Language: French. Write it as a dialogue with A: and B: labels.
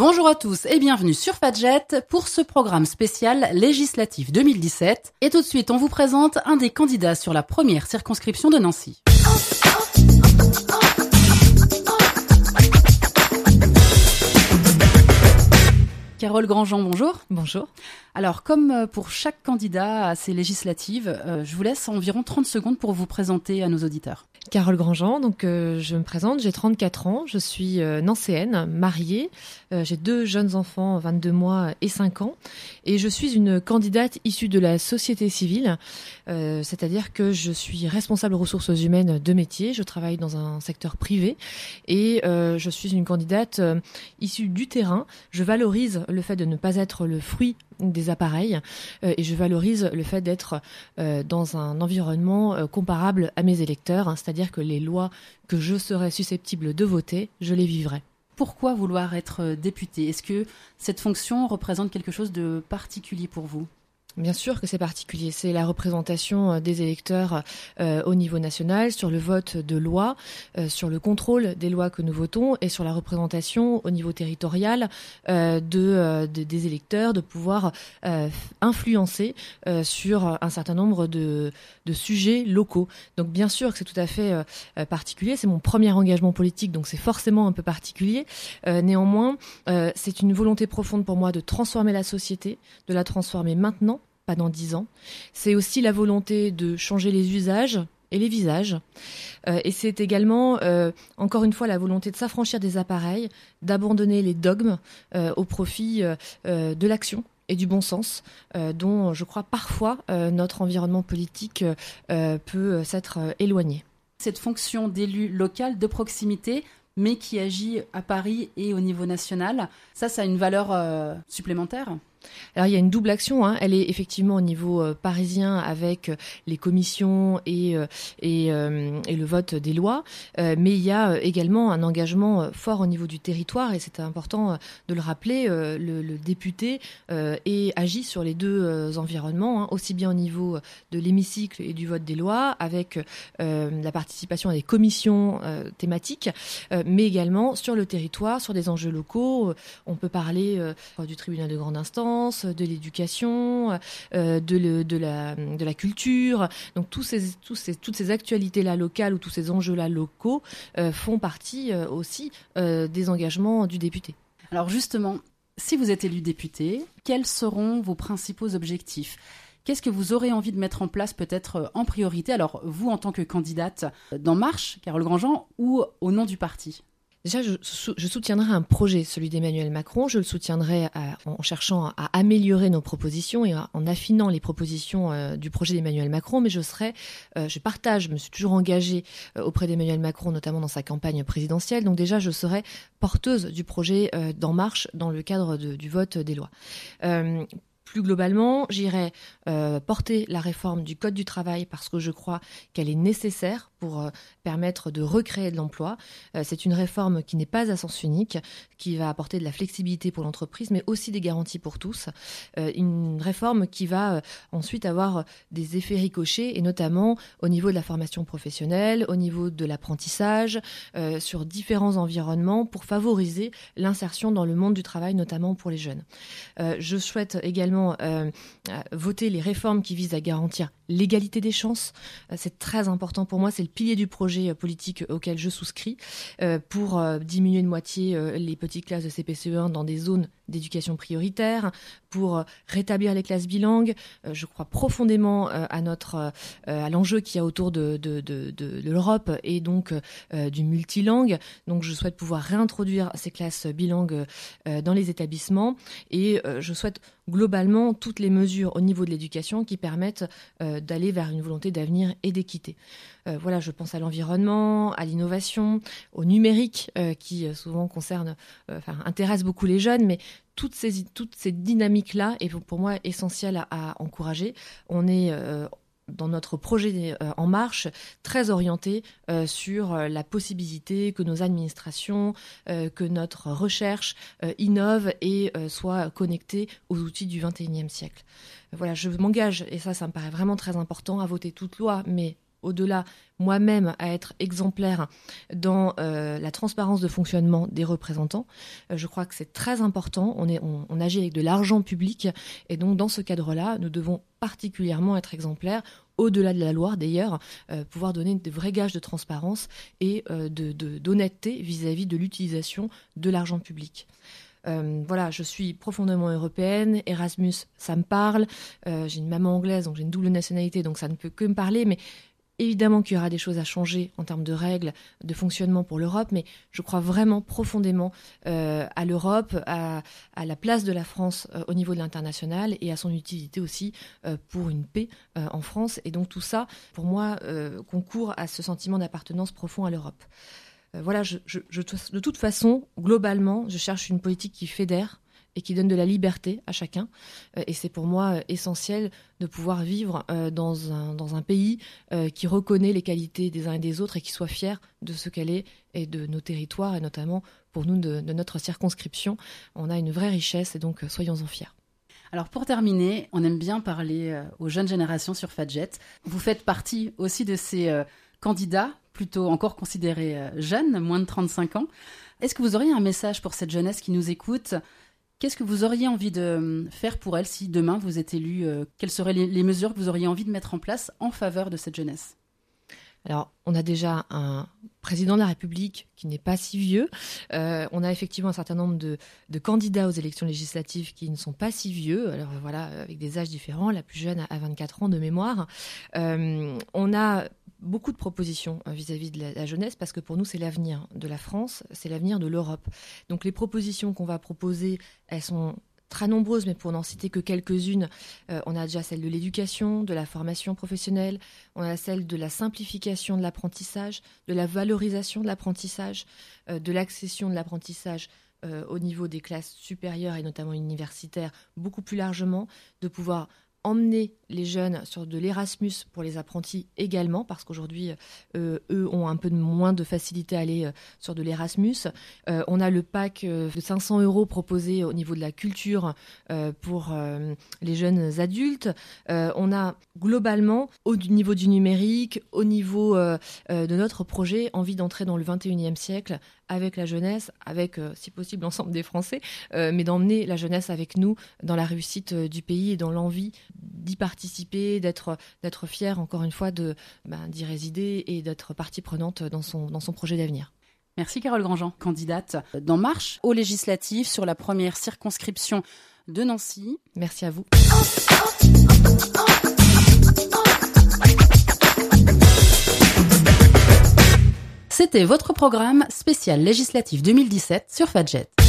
A: Bonjour à tous et bienvenue sur Fadjet pour ce programme spécial législatif 2017. Et tout de suite, on vous présente un des candidats sur la première circonscription de Nancy. Carole Grandjean, bonjour.
B: Bonjour.
A: Alors, comme pour chaque candidat à ces législatives, je vous laisse environ 30 secondes pour vous présenter à nos auditeurs.
B: Carole Grandjean, donc je me présente, j'ai 34 ans, je suis nancéenne, mariée, j'ai 2 jeunes enfants, 22 mois et 5 ans, et je suis une candidate issue de la société civile, c'est-à-dire que je suis responsable ressources humaines de métier, je travaille dans un secteur privé, et je suis une candidate issue du terrain. Je valorise le fait de ne pas être le fruit des appareils et je valorise le fait d'être dans un environnement comparable à mes électeurs, hein, c'est-à-dire que les lois que je serais susceptible de voter, je les vivrai.
A: Pourquoi vouloir être député ? Est-ce que cette fonction représente quelque chose de particulier pour vous ?
B: Bien sûr que c'est particulier, c'est la représentation des électeurs au niveau national, sur le vote de lois, sur le contrôle des lois que nous votons et sur la représentation au niveau territorial des électeurs, de pouvoir influencer sur un certain nombre de sujets locaux. Donc bien sûr que c'est tout à fait particulier, c'est mon premier engagement politique, donc c'est forcément un peu particulier. Néanmoins, c'est une volonté profonde pour moi de transformer la société, de la transformer maintenant, pas dans 10 ans. C'est aussi la volonté de changer les usages et les visages. Et c'est également, encore une fois, la volonté de s'affranchir des appareils, d'abandonner les dogmes au profit de l'action et du bon sens, dont je crois parfois notre environnement politique peut s'être éloigné.
A: Cette fonction d'élu local de proximité, mais qui agit à Paris et au niveau national, ça a une valeur supplémentaire ?
B: Alors il y a une double action, hein. Elle est effectivement au niveau parisien avec les commissions et le vote des lois, mais il y a également un engagement fort au niveau du territoire et c'est important de le rappeler, le député agit sur les deux environnements, hein, aussi bien au niveau de l'hémicycle et du vote des lois avec la participation à des commissions thématiques, mais également sur le territoire, sur des enjeux locaux. On peut parler du tribunal de grande instance, de l'éducation, de la culture. Donc toutes ces actualités-là locales ou tous ces enjeux-là locaux font partie aussi des engagements du député.
A: Alors justement, si vous êtes élu député, quels seront vos principaux objectifs ? Qu'est-ce que vous aurez envie de mettre en place peut-être en priorité ? Alors vous en tant que candidate d'En Marche, Carole Grandjean, ou au nom du parti ?
B: Déjà, je soutiendrai un projet, celui d'Emmanuel Macron. Je le soutiendrai en cherchant à améliorer nos propositions et en affinant les propositions du projet d'Emmanuel Macron. Mais je me suis toujours engagée auprès d'Emmanuel Macron, notamment dans sa campagne présidentielle. Donc déjà, je serai porteuse du projet d'En Marche dans le cadre du vote des lois. Plus globalement, j'irai porter la réforme du Code du travail parce que je crois qu'elle est nécessaire pour permettre de recréer de l'emploi. C'est une réforme qui n'est pas à sens unique, qui va apporter de la flexibilité pour l'entreprise, mais aussi des garanties pour tous. Une réforme qui va ensuite avoir des effets ricochets, et notamment au niveau de la formation professionnelle, au niveau de l'apprentissage, sur différents environnements pour favoriser l'insertion dans le monde du travail, notamment pour les jeunes. Je souhaite également voter les réformes qui visent à garantir l'égalité des chances. C'est très important pour moi, c'est le pilier du projet politique auquel je souscris pour diminuer de moitié les petites classes de CP-CE1 dans des zones d'éducation prioritaire, pour rétablir les classes bilingues. Je crois profondément à l'enjeu qu'il y a autour de l'Europe et donc du multilingue. Donc je souhaite pouvoir réintroduire ces classes bilingues dans les établissements et je souhaite globalement toutes les mesures au niveau de l'éducation qui permettent d'aller vers une volonté d'avenir et d'équité. Voilà, je pense à l'environnement, à l'innovation, au numérique qui souvent intéresse beaucoup les jeunes, mais toutes ces dynamiques-là est pour moi essentielle à encourager. On est dans notre projet En Marche, très orienté sur la possibilité que nos administrations, que notre recherche innove et soit connectée aux outils du XXIe siècle. Voilà, je m'engage, et ça me paraît vraiment très important, à voter toute loi, mais au-delà moi-même à être exemplaire dans la transparence de fonctionnement des représentants. Je crois que c'est très important. On agit avec de l'argent public et donc dans ce cadre-là, nous devons particulièrement être exemplaires, au-delà de la loi d'ailleurs, pouvoir donner de vrais gages de transparence et d'honnêteté vis-à-vis de l'utilisation de l'argent public. Voilà, je suis profondément européenne. Erasmus, ça me parle. J'ai une maman anglaise, donc j'ai une double nationalité, donc ça ne peut que me parler. Mais évidemment qu'il y aura des choses à changer en termes de règles, de fonctionnement pour l'Europe, mais je crois vraiment profondément à l'Europe, à la place de la France au niveau de l'international et à son utilité aussi pour une paix en France. Et donc tout ça, pour moi, concourt à ce sentiment d'appartenance profond à l'Europe. Voilà, de toute façon, globalement, je cherche une politique qui fédère et qui donne de la liberté à chacun. Et c'est pour moi essentiel de pouvoir vivre dans un pays qui reconnaît les qualités des uns et des autres et qui soit fier de ce qu'elle est et de nos territoires, et notamment pour nous de notre circonscription. On a une vraie richesse et donc soyons-en fiers.
A: Alors pour terminer, on aime bien parler aux jeunes générations sur Fadjet. Vous faites partie aussi de ces candidats, plutôt encore considérés jeunes, moins de 35 ans. Est-ce que vous auriez un message pour cette jeunesse qui nous écoute ? Qu'est-ce que vous auriez envie de faire pour elle si demain vous êtes élu ? Quelles seraient les mesures que vous auriez envie de mettre en place en faveur de cette jeunesse ?
B: Alors, on a déjà un président de la République qui n'est pas si vieux. On a effectivement un certain nombre de candidats aux élections législatives qui ne sont pas si vieux. Alors voilà, avec des âges différents. La plus jeune a 24 ans de mémoire. On a beaucoup de propositions vis-à-vis de la jeunesse parce que pour nous, c'est l'avenir de la France, c'est l'avenir de l'Europe. Donc les propositions qu'on va proposer, elles sont très nombreuses, mais pour n'en citer que quelques-unes, on a déjà celle de l'éducation, de la formation professionnelle, on a celle de la simplification de l'apprentissage, de la valorisation de l'apprentissage, de l'accession de l'apprentissage au niveau des classes supérieures et notamment universitaires, beaucoup plus largement, de pouvoir emmener les jeunes sur de l'Erasmus pour les apprentis également, parce qu'aujourd'hui, eux ont un peu moins de facilité à aller sur de l'Erasmus. On a le pack de 500 € proposé au niveau de la culture pour les jeunes adultes. On a globalement, au niveau du numérique, au niveau de notre projet, envie d'entrer dans le 21e siècle avec la jeunesse, avec, si possible, l'ensemble des Français, mais d'emmener la jeunesse avec nous dans la réussite du pays et dans l'envie d'y participer, d'être fier, encore une fois, d'y résider et d'être partie prenante dans son projet d'avenir.
A: Merci Carole Grandjean, candidate d'En Marche aux législatives sur la première circonscription de Nancy.
B: Merci à vous.
A: C'était votre programme spécial législatif 2017 sur Fadjet.